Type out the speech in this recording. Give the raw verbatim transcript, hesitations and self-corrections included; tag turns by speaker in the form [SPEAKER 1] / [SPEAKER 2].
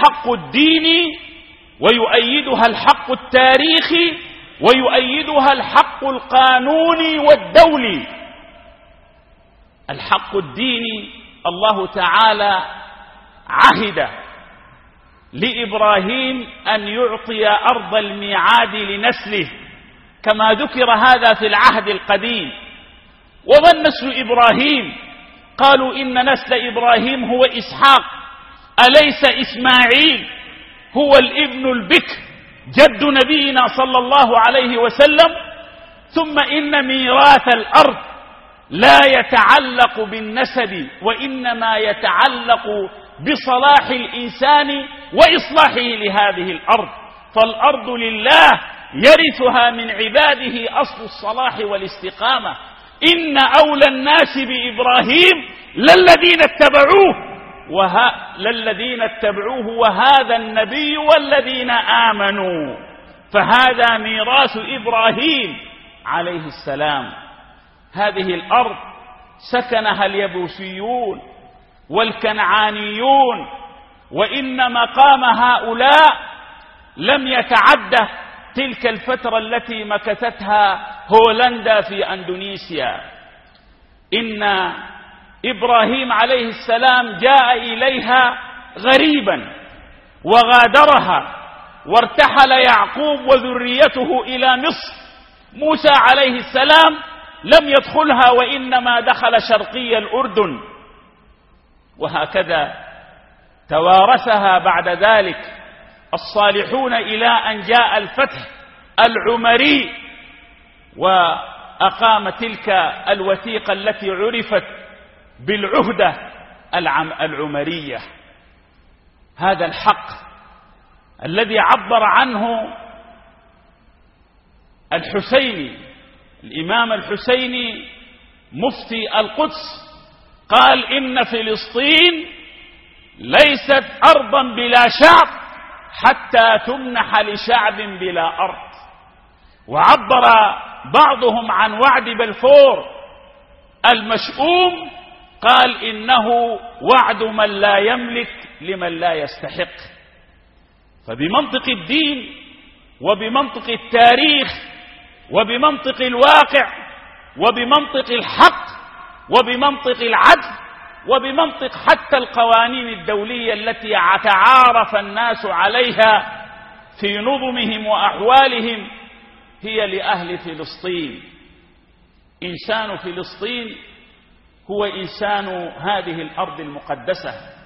[SPEAKER 1] الحق الديني، ويؤيدها الحق التاريخي، ويؤيدها الحق القانوني والدولي. الحق الديني: الله تعالى عهد لإبراهيم أن يعطي أرض الميعاد لنسله، كما ذكر هذا في العهد القديم. ومن نسل إبراهيم؟ قالوا إن نسل إبراهيم هو إسحاق، أليس إسماعيل هو الابن البكر جد نبينا صلى الله عليه وسلم؟ ثم إن ميراث الأرض لا يتعلق بالنسب، وإنما يتعلق بصلاح الإنسان وإصلاحه لهذه الأرض. فالأرض لله يرثها من عباده أصل الصلاح والاستقامة. إن أولى الناس بإبراهيم للذين اتبعوه وها للذين اتبعوه وهذا النبي والذين آمنوا. فهذا ميراث إبراهيم عليه السلام. هذه الأرض سكنها اليبوسيون والكنعانيون، وإن مقام هؤلاء لم يتعد تلك الفترة التي مكثتها هولندا في أندونيسيا. إن إبراهيم عليه السلام جاء إليها غريبا وغادرها، وارتحل يعقوب وذريته إلى مصر. موسى عليه السلام لم يدخلها، وإنما دخل شرقي الأردن، وهكذا توارثها بعد ذلك الصالحون إلى أن جاء الفتح العمري وأقام تلك الوثيقة التي عرفت بالعهدة العمرية. هذا الحق الذي عبر عنه الحسيني، الإمام الحسيني مفتي القدس، قال: إن فلسطين ليست أرضا بلا شعب حتى تمنح لشعب بلا أرض. وعبر بعضهم عن وعد بلفور المشؤوم، قال: إنه وعد من لا يملك لمن لا يستحق. فبمنطق الدين وبمنطق التاريخ وبمنطق الواقع وبمنطق الحق وبمنطق العدل وبمنطق حتى القوانين الدولية التي تعارف الناس عليها في نظمهم وأحوالهم، هي لأهل فلسطين. إنسان فلسطين هو إنسان هذه الأرض المقدسة.